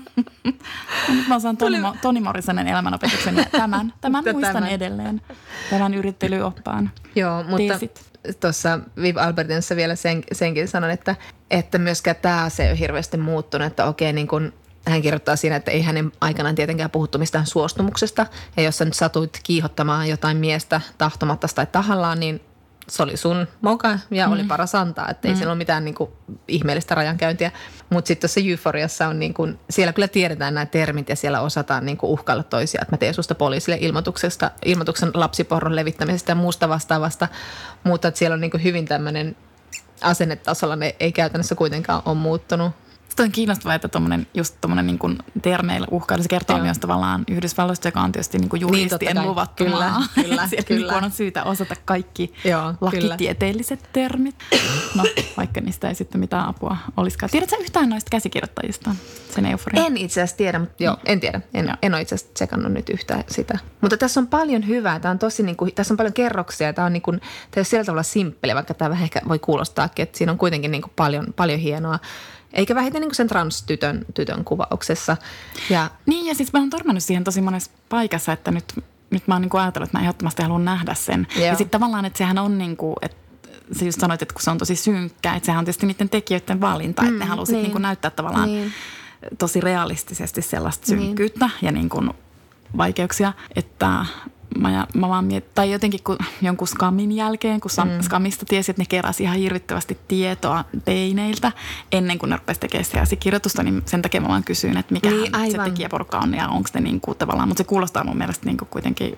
Nyt mä osaan Toni Morrisonen elämänopetuksen ja tämän muistan edelleen, tämän yrittelyoppaan. Joo, mutta tuossa Viv Albertinsa vielä senkin sanon, että myöskään tämä asia ei ole hirveästi muuttunut, että okei, niin kuin hän kirjoittaa siinä, että ei hänen aikanaan tietenkään puhuttu mistään suostumuksesta. Ja jos sä nyt satuit kiihottamaan jotain miestä tahtomatta tai tahallaan, niin se oli sun moka ja oli paras antaa. Että ei siellä ole mitään niin kuin ihmeellistä rajankäyntiä. Mutta sitten tuossa Euforiassa on niin kuin, siellä kyllä tiedetään nämä termit ja siellä osataan niin kuin uhkailla toisia. Että mä teen susta poliisille ilmoituksen lapsiporron levittämisestä ja muusta vastaavasta. Mutta että siellä on niin kuin hyvin tämmöinen asennetasolla, ne ei käytännössä kuitenkaan ole muuttunut. Sitten on kiinnostavaa, että tommonen niin kuin termeillä uhkailu, se kertoo myös tavallaan Yhdysvalloista, joka on tietysti niin kuin juristien niin luvattu maa. Kyllä. On syytä osata kaikki lakitieteelliset termit. No, vaikka niistä ei sitten mitään apua olisikaan. Tiedätkö yhtään noista käsikirjoittajista sen euforian? En itse asiassa tiedä, mutta en tiedä. En ole itse asiassa tsekannut nyt yhtään sitä. Mutta tässä on paljon hyvää. Tämä on tosi, niin kuin, tässä on paljon kerroksia. Tämä on niin kuin, tämä on sillä tavalla simppeli, vaikka tämä vähän ehkä voi kuulostaakin, että siinä on kuitenkin niin kuin paljon hienoa. Eikä vähiten niin kuin sen transtytön kuvauksessa. Niin, ja siis mä oon törmännyt siihen tosi monessa paikassa, että nyt mä oon niin kuin ajatellut, että mä ehdottomasti haluan nähdä sen. Joo. Ja sitten tavallaan, että sehän on niin kuin, että sä just sanoit, että kun se on tosi synkkää, että sehän on tietysti niiden tekijöiden valinta, että ne halusit niin kuin näyttää tavallaan tosi realistisesti sellaista synkkyyttä ja niin kuin vaikeuksia, että mä vaan mietin, tai jotenkin kun jonkun skamin jälkeen, kun skamista tiesi, että ne keräsi ihan hirvittävästi tietoa teineiltä ennen kuin ne rupesi tekemään sitä käsikirjoitusta, niin sen takia mä vaan kysyin, että mikä se tekijäporukka on ja onko ne niin kuin tavallaan, mutta se kuulostaa mun mielestä niin kuin kuitenkin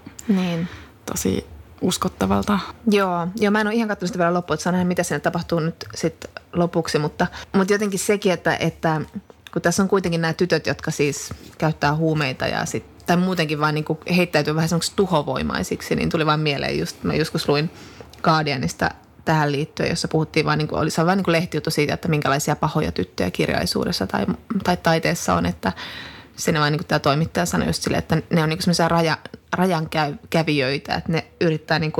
tosi uskottavalta. Joo, mä en ole ihan katsonut sitä vielä loppuun, että saa nähdä, mitä siinä tapahtuu nyt sitten lopuksi, mutta jotenkin sekin, että kun tässä on kuitenkin nämä tytöt, jotka siis käyttää huumeita ja tai muutenkin vaan niin kuin heittäytyy vähän semmoiksi tuhovoimaisiksi, niin tuli vaan mieleen just, mä joskus luin Guardianista tähän liittyen, jossa puhuttiin vaan, niin kuin, se on vaan niin kuin lehtijuttu siitä, että minkälaisia pahoja tyttöjä kirjallisuudessa tai taiteessa on, että siinä vaan niin kuin tämä toimittaja sanoi just silleen, että ne on niin kuin semmoisia rajankävijöitä, että ne yrittää ne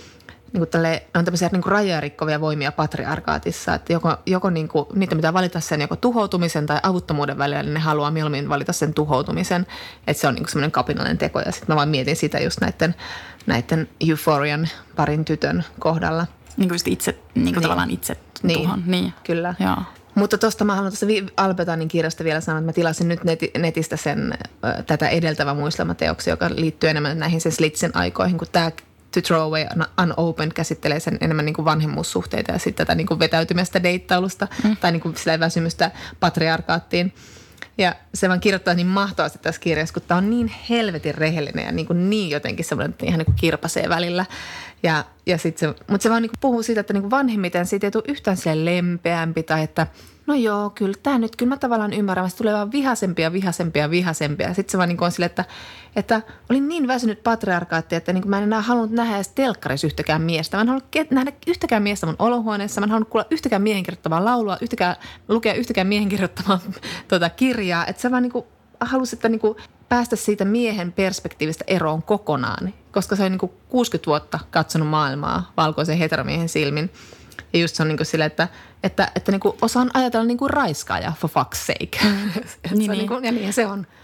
on tämmöisiä niin kuin rajaa rikkovia voimia patriarkaatissa, että joko niin kuin, niitä pitää valita sen joko tuhoutumisen tai avuttomuuden välillä, niin ne haluaa mieluummin valita sen tuhoutumisen, että se on niin kuin semmoinen kapinallinen teko. Ja sitten mä vaan mietin sitä just näiden Euphorian parin tytön kohdalla. Niin kuin just itse, niin kuin tavallaan itse tuhon. Niin. Kyllä. Joo. Mutta tuosta mä haluan tuosta Albetanin kirjasta vielä sanoa, että mä tilasin nyt netistä tätä edeltävä muistelmateoksia, joka liittyy enemmän näihin sen Slitzin aikoihin, kun tämä To Throw Away Unopened käsittelee sen enemmän niin kuin vanhemmuussuhteita ja sitten tätä niin kuin vetäytymästä deittailusta tai niin kuin sillä väsymystä patriarkaattiin. Ja se vaan kirjoittaa niin mahtavasti tässä kirjassa, kun tämä on niin helvetin rehellinen ja niin jotenkin semmoinen, että ihan niin kuin kirpasee välillä. Mutta se vaan niin kuin puhuu siitä, että niin kuin vanhemmiten siitä ei tule yhtään silleen lempeämpi tai että no joo, kyllä mä tavallaan ymmärrän, että se tulee vaan vihasempia. Sitten se vaan niin kuin on silleen, että olin niin väsynyt patriarkaattia, että niin kuin mä en enää halunnut nähdä edes telkkarissa yhtäkään miestä. Mä en halunnut nähdä yhtäkään miestä mun olohuoneessa. Mä en halunnut kuulla yhtäkään miehen kirjoittavaa laulua, lukea yhtäkään miehen kirjoittavaa kirjaa. Että sä vaan niin kuin halusit niin kuin päästä siitä miehen perspektiivistä eroon kokonaan, koska se on niin kuin 60 vuotta katsonut maailmaa valkoisen heteromiehen silmin. Ja just se on niin kuin sille, että niin kuin osaan ajatella niin kuin raiskaaja for fuck's sake. Niin kuin, ja niin se on.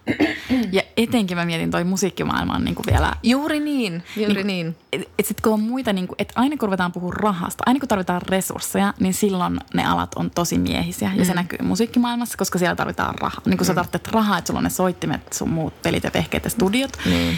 Ja etenkin mä mietin toi musiikkimaailman niin kuin vielä. Juuri niin. Että sitten kun on muita, niin kuin, että aina kun ruvetaan puhua rahasta, aina kun tarvitaan resursseja, niin silloin ne alat on tosi miehisiä. Ja se näkyy musiikkimaailmassa, koska siellä tarvitaan rahaa. Niin kun sä tarvitset rahaa, että sulla on ne soittimet, sun muut pelit ja vehkeet ja studiot.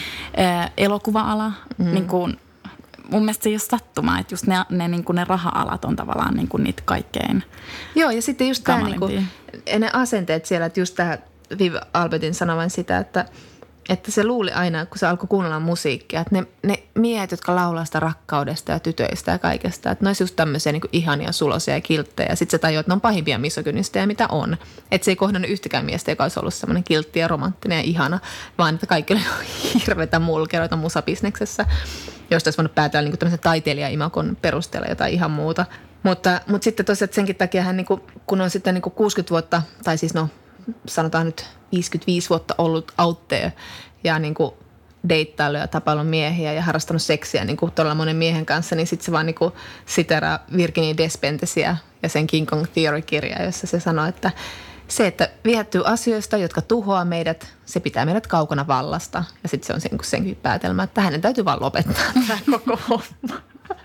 Elokuva-ala, niin kuin mun mielestä se ei ole sattumaa, että just ne raha-alat on tavallaan niin kuin niitä kaikkein. Joo, ja sitten just tämä niin ne asenteet siellä, että just tämä Viv Albertin sanovan sitä, että se luuli aina, kun se alkoi kuunnella musiikkia, että ne miehet, jotka laulaa sitä rakkaudesta ja tytöistä ja kaikesta, että ne olisi just tämmöisiä niin kuin ihania sulosia ja kilttejä. Sitten se tajuaa, että ne on pahimpia misogynisteja, mitä on. Että se ei kohdannut yhtäkään miestä, joka olisi ollut semmoinen kiltti ja romanttinen ja ihana, vaan että kaikki oli hirveitä mulkeroita musabisneksessä, josta olisi voinut päätellä niin kuin tämmöisen taiteilija-imakon perusteella jotain ihan muuta. Mutta sitten tosiaan, että senkin takia hän, niin kuin, kun on sitten niin kuin 60 vuotta, tai siis sanotaan nyt 55 vuotta ollut out there ja niin kuin deittailu ja tapailun miehiä ja harrastanut seksiä niin kuin todella monen miehen kanssa, niin sitten se vaan niin kuin siteraa Virginia Despentesia ja sen King Kong Theory-kirjaa, jossa se sanoo, että se, että viehättyy asioista, jotka tuhoaa meidät, se pitää meidät kaukana vallasta. Ja sitten se on senkin päätelmä, että hänen täytyy vaan lopettaa tämä koko homma.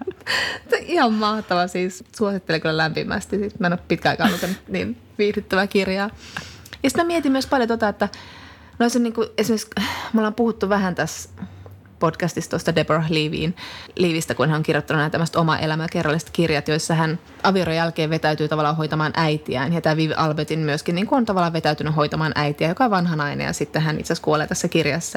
Ihan mahtava siis. Suosittelen kyllä lämpimästi. Mä en ole pitkään aikaa lukenut niin viihdyttävää kirjaa. Ja sitten mä mietin myös paljon että no se niin kuin esimerkiksi me ollaan puhuttu vähän tässä podcastissa tuosta Deborah Leavistä, kun hän on kirjoittanut nämä tämmöistä oma elämäkerralliset kirjat, joissa hän avioron jälkeen vetäytyy tavallaan hoitamaan äitiään. Ja tämä Viv Albertin myöskin niin kuin on tavallaan vetäytynyt hoitamaan äitiä, joka on vanha nainen ja sitten hän itse asiassa kuolee tässä kirjassa.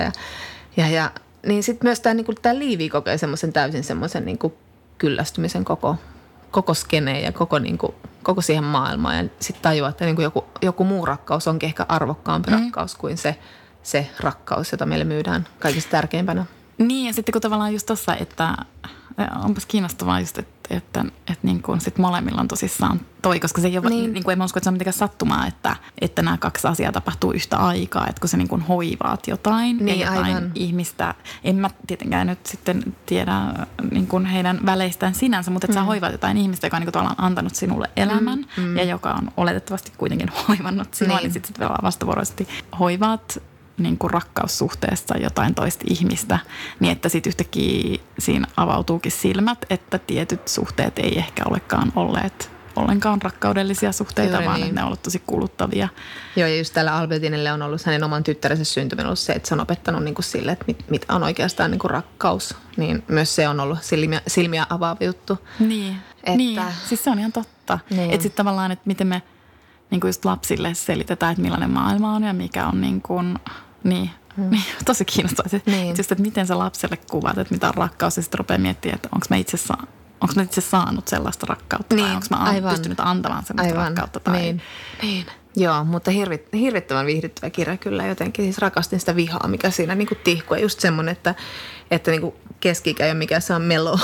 Ja niin sitten myös tämä Leavi kokee semmoisen täysin semmoisen niin kuin kyllästymisen koko skeneen ja koko siihen maailmaan. Ja sitten tajuaa, että niin kuin joku muu rakkaus onkin ehkä arvokkaampi rakkaus kuin se rakkaus, jota meille myydään kaikista tärkeimpänä. Niin, ja sitten kun tavallaan just tuossa, että onpas kiinnostavaa just, että niin kuin sit molemmilla on tosissaan toi, koska se ei ole, niin kuin en mä usko, että se on mitenkään sattumaa, että nämä kaksi asiaa tapahtuu yhtä aikaa, että kun se niin kuin hoivaat jotain niin, ja jotain aivan. ihmistä, en mä tietenkään nyt sitten tiedä niin kuin heidän väleistään sinänsä, mutta että sä hoivaat jotain ihmistä, joka on niin kuin tavallaan antanut sinulle elämän ja joka on oletettavasti kuitenkin hoivannut sinua, niin sitten vastavuoroisesti hoivaat niin kuin rakkaussuhteessa jotain toista ihmistä, niin että sitten yhtäkkiä siinä avautuukin silmät, että tietyt suhteet ei ehkä olekaan olleet ollenkaan rakkaudellisia suhteita, juuri vaan niin. että ne on ollut tosi kuluttavia. Joo, ja just tällä Albertinelle on ollut hänen oman tyttärensä syntyminen ollut se, että se on opettanut niin kuin sille, että mitä on oikeastaan niin kuin rakkaus. Niin myös se on ollut silmiä avaava juttu. Niin, siis se on ihan totta. Niin. Että sitten tavallaan, että miten me niin kuin just lapsille selitetään, että millainen maailma on ja mikä on niin kuin Niin, tosi kiinnostavaa. Niin. Just, että miten sä lapselle kuvat, että mitä on rakkaus, ja sitten rupeaa miettimään, että onko mä itse saanut sellaista rakkautta, tai onko mä pystynyt antamaan sellaista rakkautta. Tai... Niin. Joo, mutta hirvittävän viihdyttävä kirja kyllä jotenkin. Siis rakastin sitä vihaa, mikä siinä niin kuin tihkuu. Ja just semmoinen, että niin kuin keski-ikä ei ole mikään se on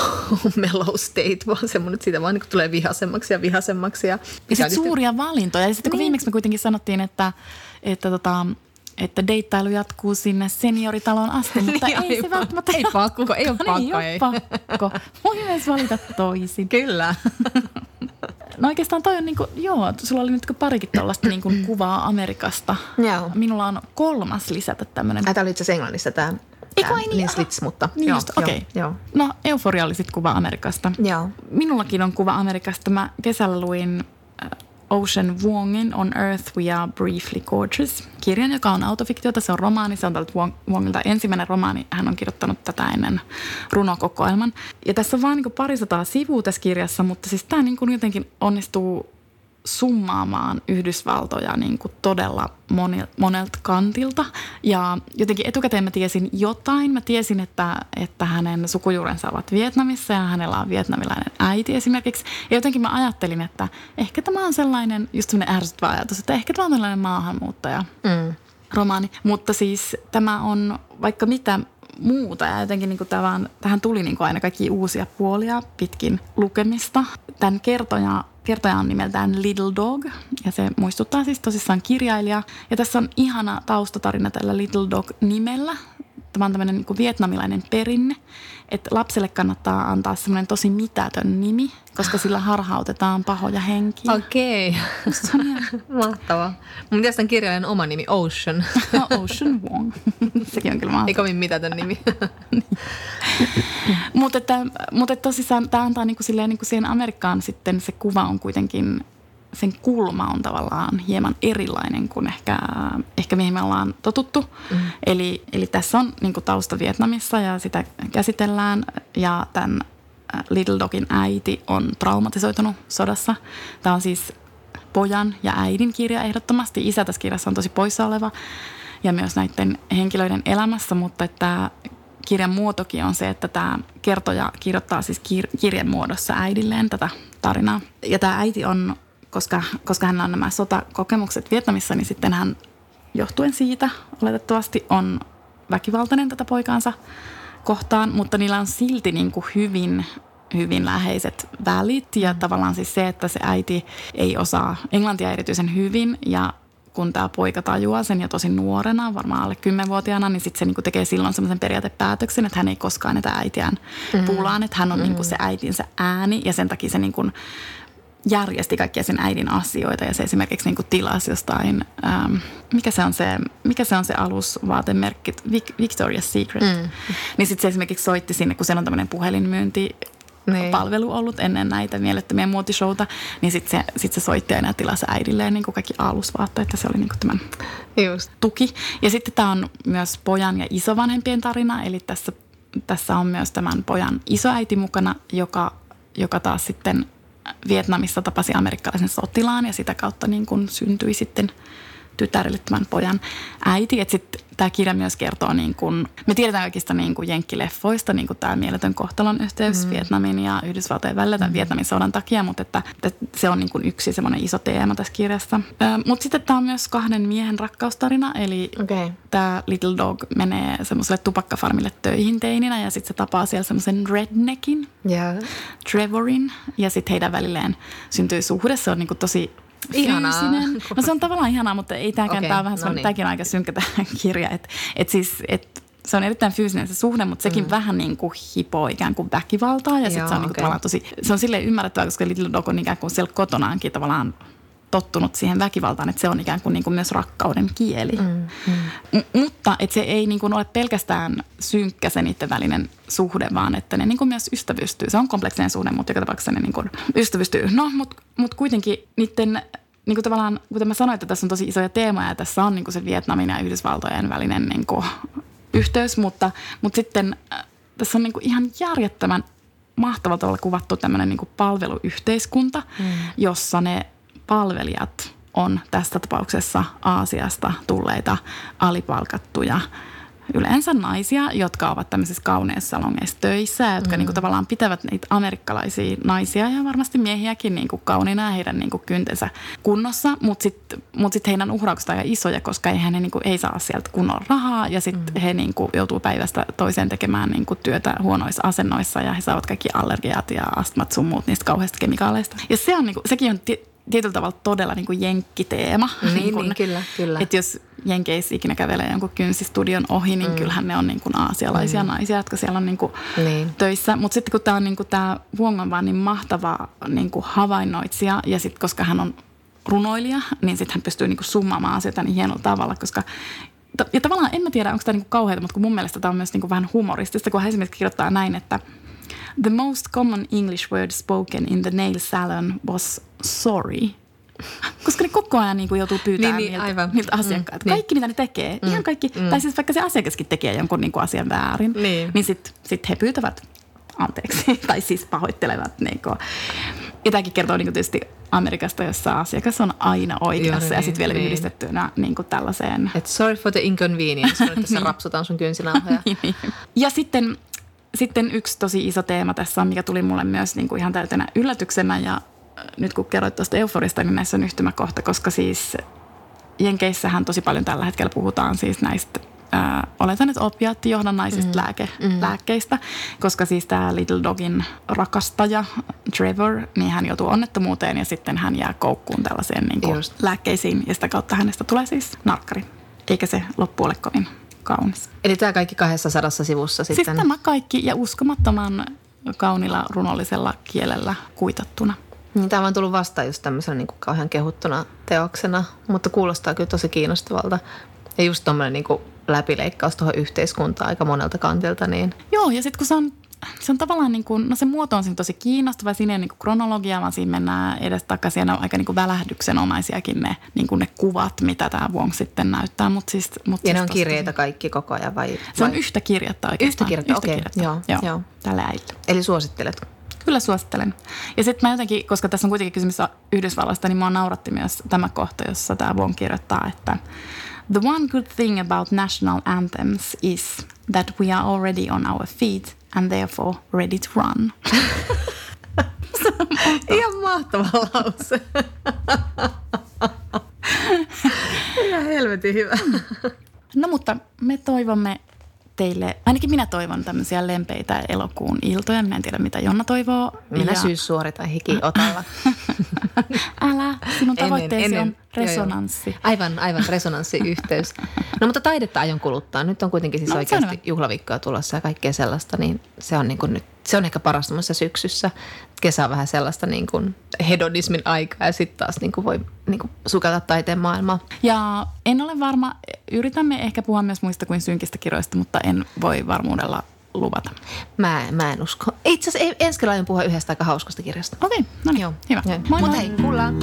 mellow state, vaan semmoinen, että siitä vaan niin kuin tulee vihasemmaksi. Ja sitten suuria valintoja. Ja sitten kun viimeksi me kuitenkin sanottiin, että deittailu jatkuu sinne senioritalon asti, mutta ei se välttämättä ei pakko, ei ole pakko. Ei ole pakko. Voi myös valita toisin. Kyllä. No oikeastaan toi on niinku, sulla oli nyt parikin tällaista niinku kuvaa Amerikasta. Joo. Minulla on 3. lisätä tämmöinen. Tämä oli itse asiassa Englannissa tämä niin Slits, mutta niin just, okei. No Euphoria oli sitten kuva Amerikasta. Joo. Minullakin on kuva Amerikasta. Mä kesällä luin Ocean Vuongin On Earth We Are Briefly Gorgeous -kirjan, joka on autofiktiota. Se on romaani, se on tältä Vuongilta ensimmäinen romaani. Hän on kirjoittanut tätä ennen runokokoelman. Ja tässä on vaan niin 200 sivua tässä kirjassa, mutta siis tämä niin jotenkin onnistuu summaamaan Yhdysvaltoja niin kuin todella monelta kantilta. Ja jotenkin etukäteen mä tiesin jotain. Mä tiesin, että hänen sukujuurensa ovat Vietnamissa ja hänellä on vietnamilainen äiti esimerkiksi. Ja jotenkin mä ajattelin, että ehkä tämä on sellainen, just sellainen ärsyttävä ajatus, että ehkä tämä on tällainen maahanmuuttaja romaani. Mutta siis tämä on vaikka mitä muuta ja jotenkin niin kuin tähän tuli niin kuin aina kaikki uusia puolia pitkin lukemista. Tämän kertoja on nimeltään Little Dog ja se muistuttaa siis tosissaan kirjailijaa. Ja tässä on ihana taustatarina tällä Little Dog-nimellä. Tämä on tämmöinen niin kuin vietnamilainen perinne, että lapselle kannattaa antaa semmoinen tosi mitätön nimi, koska sillä harhautetaan pahoja henkiä. Okei. Se on ihan mahtavaa. Mun mielestä on kirjailijan oma nimi Ocean. Ocean Vuong. Sekin on kyllä mahtavaa. Ei kovin mitätön nimi. Mutta tosissaan tämä antaa niinku siihen Amerikkaan sitten se kuva on kuitenkin, sen kulma on tavallaan hieman erilainen kuin ehkä mihin me ollaan totuttu. Eli tässä on niinku tausta Vietnamissa ja sitä käsitellään ja tämän Little Dogin äiti on traumatisoitunut sodassa. Tämä on siis pojan ja äidin kirja ehdottomasti. Isä tässä kirjassa on tosi poissa oleva ja myös näiden henkilöiden elämässä, mutta että kirjan muotokin on se, että tämä kertoja kirjoittaa siis kirjan muodossa äidilleen tätä tarinaa. Ja tämä äiti on, koska hänellä on nämä sotakokemukset Vietnamissa, niin sitten hän johtuen siitä oletettavasti on väkivaltainen tätä poikaansa kohtaan, mutta niillä on silti niin kuin hyvin läheiset välit ja tavallaan siis se, että se äiti ei osaa englantia erityisen hyvin ja kun tämä poika tajuaa sen jo tosi nuorena, varmaan alle 10-vuotiaana, niin sitten se niinku tekee silloin semmoisen periaatepäätöksen, että hän ei koskaan näitä äitiään puulaan, että hän on niinku se äitinsä ääni ja sen takia se niinku järjesti kaikkia sen äidin asioita ja se esimerkiksi niinku tilasi jostain, mikä se on se alusvaatemerkki, Victoria's Secret, niin sitten se esimerkiksi soitti sinne, kun siellä on tämmöinen puhelinmyynti, palvelu ollut ennen näitä mielettömiä muotishowta, niin sitten se soitti aina tilassa äidilleen niin kuin kaikki alusvaatteet, että se oli niin kuin tämän tuki. Ja sitten tämä on myös pojan ja isovanhempien tarina, eli tässä on myös tämän pojan isoäiti mukana, joka taas sitten Vietnamissa tapasi amerikkalaisen sotilaan ja sitä kautta niin kuin syntyi sitten tytärille tämän pojan äiti. Että sitten tämä kirja myös kertoo, niin kuin, me tiedetään kaikista niin kuin jenkkileffoista, niin kuin tämä mieletön kohtalon yhteys Vietnamin ja Yhdysvaltojen välillä tämän Vietnamin sodan takia, mutta että se on niin kuin yksi semmoinen iso teema tässä kirjassa. Mutta sitten tämä on myös 2 miehen rakkaustarina, eli tämä Little Dog menee semmoiselle tupakkafarmille töihin teininä ja sitten se tapaa siellä semmoisen redneckin, Trevorin, ja sitten heidän välilleen syntyy suhde. Se on niin kuin tosi ihanaa. Fyysinen. No se on tavallaan ihanaa, mutta ei tämäkään, tämä on vähän semmoinen, tämäkin on aika synkkä tämä kirja, että se on erittäin fyysinen se suhde, mutta sekin vähän niin kuin hipoo ikään kuin väkivaltaa ja sitten se on niin kuin tavallaan se on silleen ymmärrettävää, koska Little Dog on ikään kuin siellä kotonaankin tavallaan tottunut siihen väkivaltaan, että se on ikään kuin myös rakkauden kieli. Mutta että se ei niin kuin ole pelkästään synkkä se niiden välinen suhde, vaan että ne niin kuin myös ystävystyy. Se on kompleksinen suhde, mutta joka tapauksessa ne niin kuin ystävystyy. No, mutta kuitenkin niiden, niin kuin tavallaan, kuten mä sanoin, että tässä on tosi isoja teemoja ja tässä on niin kuin se Vietnamin ja Yhdysvaltojen välinen niin kuin yhteys, mutta sitten tässä on niin kuin ihan järjettömän mahtavalla tavalla kuvattu tämmöinen niin kuin palveluyhteiskunta, jossa ne palvelijat on tässä tapauksessa Aasiasta tulleita alipalkattuja yleensä naisia, jotka ovat tämmöisissä kauneissa salongeissa töissä, jotka niinku tavallaan pitävät niitä amerikkalaisia naisia ja varmasti miehiäkin niinku kauniina ja heidän niinku kyntensä kunnossa, mutta sit heidän uhrauksista on aika isoja, koska eihän he niinku, ei saa sieltä kunnolla rahaa ja sitten he niinku joutuu päivästä toiseen tekemään niinku työtä huonoissa asennoissa ja he saavat kaikki allergiat ja astmat sun muut niistä kauheista kemikaaleista. Ja se on niinku, sekin on tietyllä tavalla todella niin kuin jenkkiteema. Niin, kyllä. Että jos jenkeissä ikinä kävelee jonkun kynsistudion ohi, niin kyllähän ne on niin kuin aasialaisia naisia, jotka siellä on niin kuin töissä. Mutta sitten kun tämä on niin kuin tämä Vuong on vaan niin mahtava niin kuin havainnoitsija ja sitten koska hän on runoilija, niin sitten hän pystyy niin kuin summaamaan asioita niin hienolla tavalla, koska ja tavallaan en mä tiedä, onko tämä niin kuin kauheata, mutta kun mun mielestä tämä on myös niin kuin vähän humoristista, kun hän esimerkiksi kirjoittaa näin, että the most common English word spoken in the nail salon was sorry. Koska ne koko ajan niin kuin joutuu pyytämään niiltä asiakkailta. Kaikki, mitä ne tekee, ihan kaikki, tai siis vaikka se asiakaskin tekee jonkun niin kuin asian väärin, niin sit he pyytävät anteeksi, tai siis pahoittelevat. Niin kuin. Ja tämäkin kertoo niin kuin tietysti Amerikasta, jossa asiakas on aina oikeassa ja sitten vielä yhdistettynä niin kuin tällaiseen. Et sorry for the inconvenience, että tässä rapsutaan sun kynsinauhoja. Ja sitten yksi tosi iso teema tässä on, mikä tuli mulle myös niin kuin ihan täytenä yllätyksenä ja nyt kun kerroit tuosta euforista, niin näissä on yhtymäkohta, koska siis Jenkeissähän tosi paljon tällä hetkellä puhutaan siis näistä, oletan, että opiaattijohdannaisista lääkkeistä, koska siis tämä Little Dogin rakastaja Trevor, niin hän joutuu onnettomuuteen ja sitten hän jää koukkuun tällaiseen niin kuin lääkkeisiin ja sitä kautta hänestä tulee siis narkkari, eikä se loppu ole kovin kaunis. Eli tämä kaikki 200 sivussa sitten? Siis tämä kaikki ja uskomattoman kaunilla runollisella kielellä kuitattuna. Niin, tämä on tullut vastaan just tämmöisenä niin kuin kauhean kehuttuna teoksena, mutta kuulostaa kyllä tosi kiinnostavalta. Ja just tommoinen niin kuin läpileikkaus tuohon yhteiskuntaan aika monelta kantilta. Niin. Joo, ja sitten kun se on tavallaan niin kuin, no se muoto on siinä tosi kiinnostava, siinä ei ole niin kuin kronologia, vaan siinä mennään edestakaisin ja aika niin kuin välähdyksenomaisiakin ne kuvat, mitä tämä Wong sitten näyttää. Ja ne on kirjeitä kaikki koko ajan vai? Se on yhtä kirjettä oikeastaan. Yhtä kirjettä, okei. Joo, tälle äidille. Eli suosittelet? Kyllä suosittelen. Ja sitten mä jotenkin, koska tässä on kuitenkin kysymys Yhdysvalloista, niin mua nauratti myös tämä kohta, jossa tämä Wong kirjoittaa, että the one good thing about national anthems is that we are already on our feet and therefore ready to run. Ihan mahtava lause. Ihan helvetin hyvä. No mutta me toivomme teille, ainakin minä toivon tämmöisiä lempeitä elokuun iltoja. Minä en tiedä, mitä Jonna toivoo. Minä syyssuoritan hikiotalla. Älä, sinun tavoitteesi on resonanssi. Joo. Aivan resonanssiyhteys. No mutta taidetta aion kuluttaa. Nyt on kuitenkin siis oikeasti juhlaviikkoa tulossa ja kaikkea sellaista, niin se on, niin kuin nyt, se on ehkä parasta syksyssä. Kesä on vähän sellaista niin kuin hedonismin aikaa ja sitten taas niin kuin voi niin kuin sukata taiteen maailmaa. Ja en ole varma, yritämme ehkä puhua myös muista kuin synkistä kirjoista, mutta en voi varmuudella luvata. Mä en usko. Itse asiassa ensi kerralla aion puhua yhdestä aika hauskasta kirjasta. Okei, no niin, hyvä. Moi moi. Hei, kuullaan.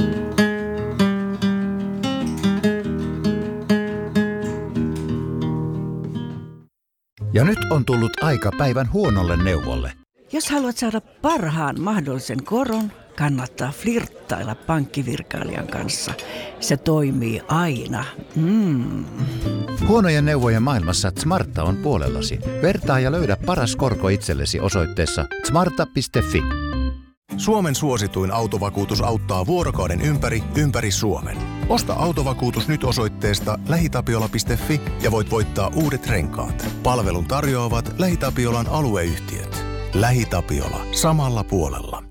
Ja nyt on tullut aika päivän huonolle neuvolle. Jos haluat saada parhaan mahdollisen koron, kannattaa flirttailla pankkivirkailijan kanssa. Se toimii aina. Huonojen neuvojen maailmassa Smarta on puolellasi. Vertaa ja löydä paras korko itsellesi osoitteessa smarta.fi. Suomen suosituin autovakuutus auttaa vuorokauden ympäri Suomen. Osta autovakuutus nyt osoitteesta lähitapiola.fi ja voit voittaa uudet renkaat. Palvelun tarjoavat LähiTapiolan alueyhtiöt. LähiTapiola. Samalla puolella.